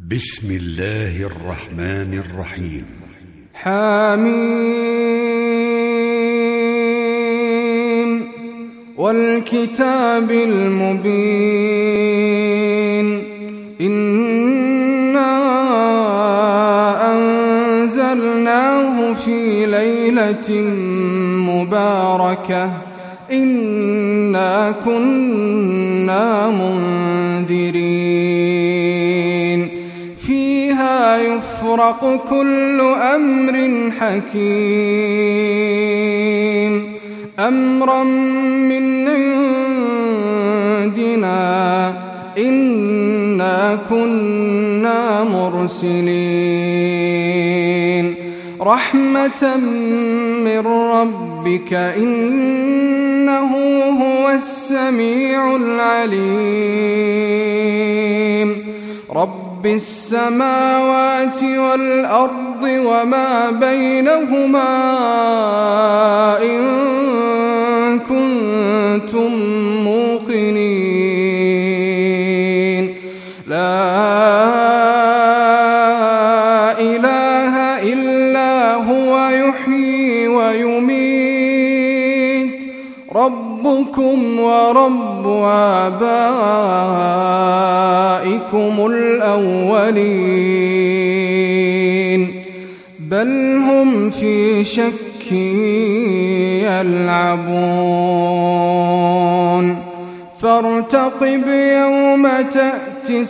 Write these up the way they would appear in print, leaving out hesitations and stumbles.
بسم الله الرحمن الرحيم. حميم والكتاب المبين إنا أنزلناه في ليلة مباركة إنا كنا منذرين فيها يفرق كل أمر حكيم أمرا من عندنا إنا كنا مرسلين رحمة من ربك إنه هو السميع العليم رب السماوات والأرض وما بينهما إن كنتم موقنين لا إله إلا هو يحيي ويميت ربكم ورب آبائكم الأولين بل هم في شك يلعبون فارتقب يوم تأتي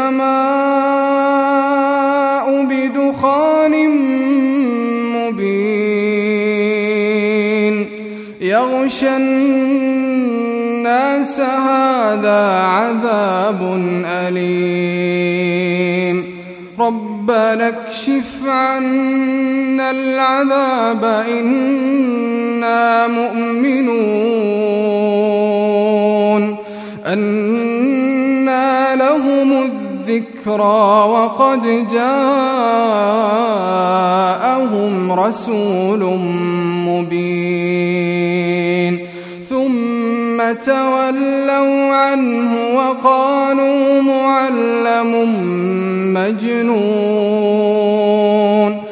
السماء بدخان مبين يغشى الناس هذا عذاب أليم ربنا اكشف عنا العذاب إنا مؤمنون أنى لهم الذكرى وقد جاءهم رسول مبين ثم تولوا عنه وقالوا معلم مجنون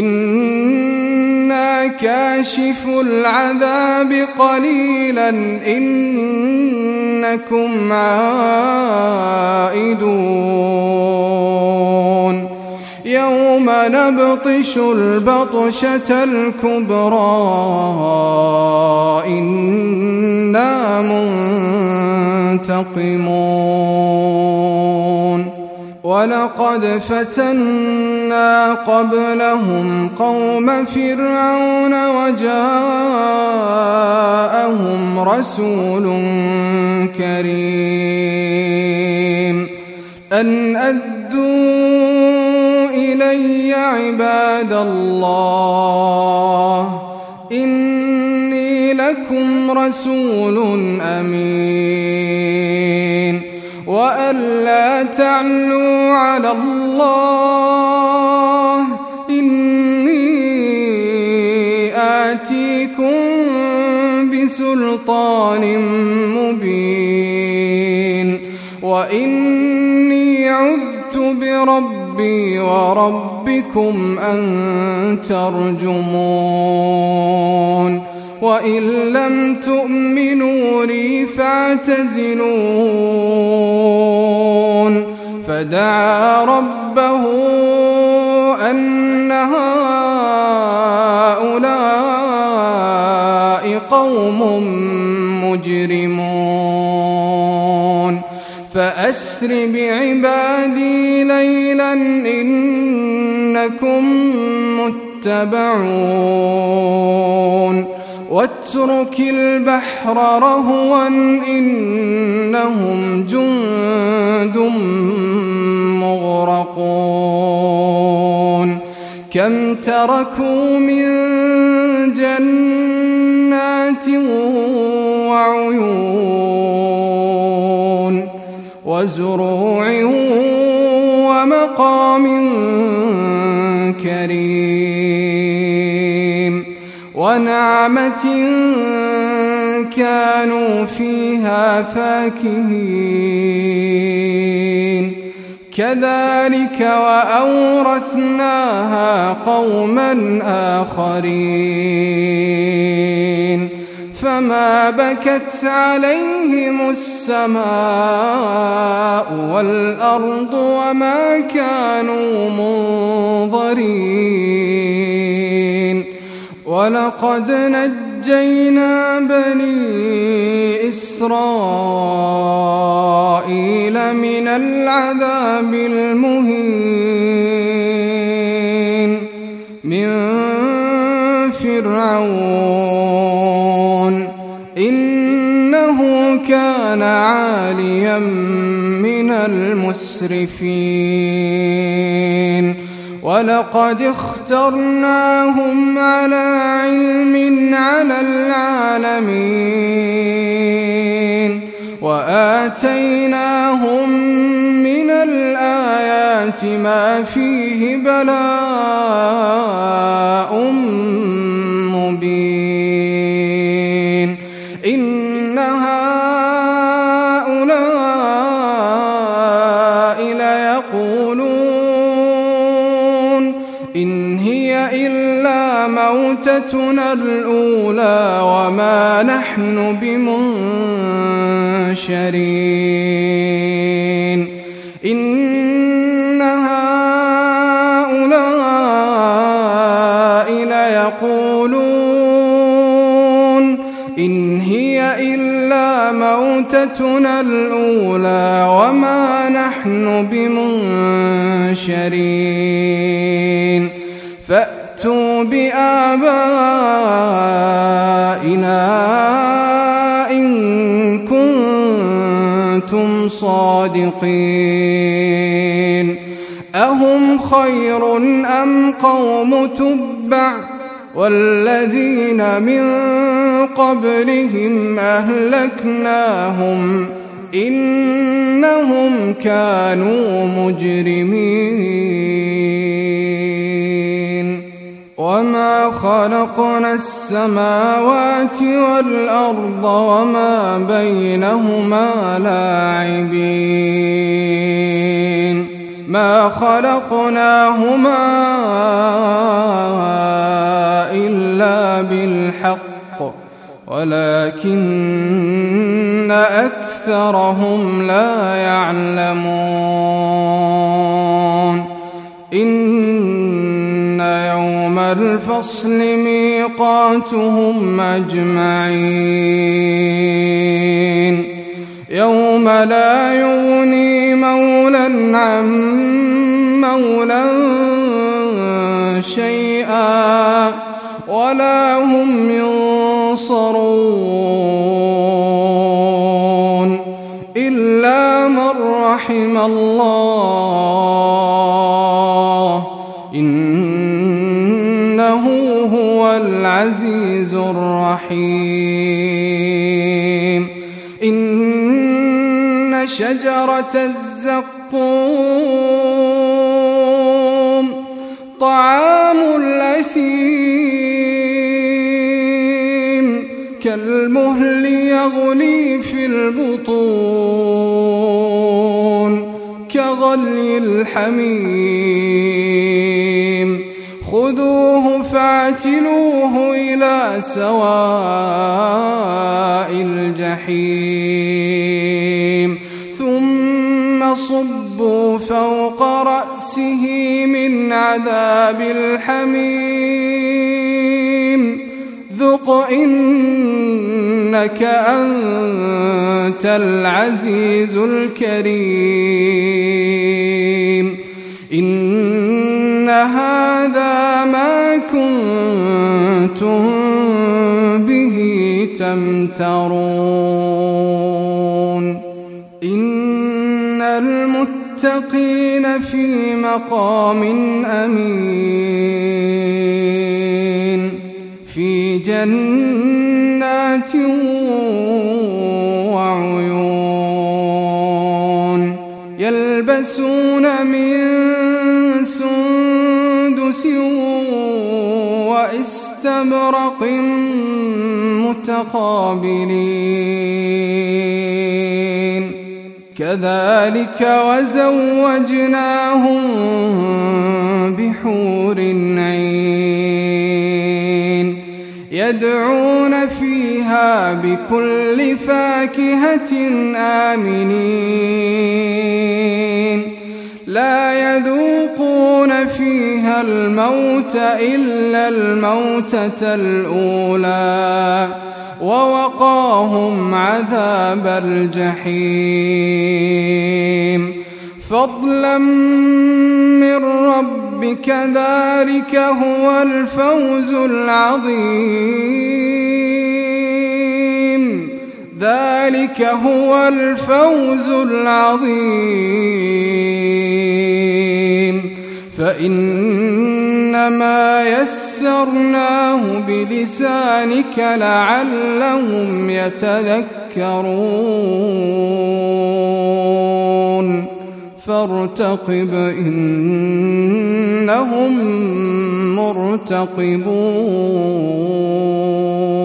إنا كاشف العذاب قليلا إنكم عائدون يوم نبطش البطشة الكبرى إنا منتقمون ولقد فتنا قبلهم قوم فرعون وجاءهم رسول كريم أن أدوا إلي عباد الله إني لكم رسول أمين وأن لا تعلوا على الله إني آتيكم بسلطان مبين وإني عذت بربي وربكم أن ترجمون وإن لم تؤمنوا لي فاعتزلون فدعا ربه أن هؤلاء قوم مجرمون فأسر بعبادي ليلا إنكم متبعون واترك البحر رهوا إنهم جند مغرقون كم تركوا من جنات وعيون وزروع ومقام كريم ونعمة كانوا فيها فاكهين كذلك وأورثناها قوما آخرين فما بكت عليهم السماء والأرض وما كانوا منظرين ولقد نجينا بني إسرائيل من العذاب المهين من فرعون إنه كان عاليا من المسرفين ولقد اخترناهم على علم على العالمين وآتيناهم من الآيات ما فيه بلاء مبين إن هؤلاء ليقولون إن هي إلا موتتنا الأولى وما نحن بمنشرين إن هؤلاء ليقولون إن هي إلا موتتنا الأولى وما نحن بمنشرين فأتوا بآبائنا إن كنتم صادقين أهم خير أم قوم تبع والذين من قبلهم أهلكناهم إنهم كانوا مجرمين وما خلقنا السماوات والأرض وما بينهما لاعبين ما خلقناهما إلا بالحق ولكن أكثرهم لا يعلمون إن يوم الفصل ميقاتهم أجمعين يوم لا يغني مولى عن مولى شيئا ولا هم ينصرون إلا من رحم الله إنه هو العزيز الرحيم إن شجرة الزقوم طعام الأثيم كالمهل يغلي في البطون كغلي الحميم خذوه فاعتلوه إلى سواء الجحيم ثم صبوا فوق رأسه من عذاب الحميم ذق إنك أنت العزيز الكريم إن هذا ما كنتم به تمترون إن المتقين في مقام أمين في جنات وعيون يلبسون من سندس واستبرق متقابلين كذلك وزوجناهم بحور عين يدعون فيها بكل فاكهة آمنين لا يذوقون فيها الموت إلا الموتة الأولى ووقاهم عذاب الجحيم فضلا من ربك ذلك هو الفوز العظيم ذلك هو الفوز العظيم فإنما يسرناه بلسانك لعلهم يتذكرون فارتقب إنهم مرتقبون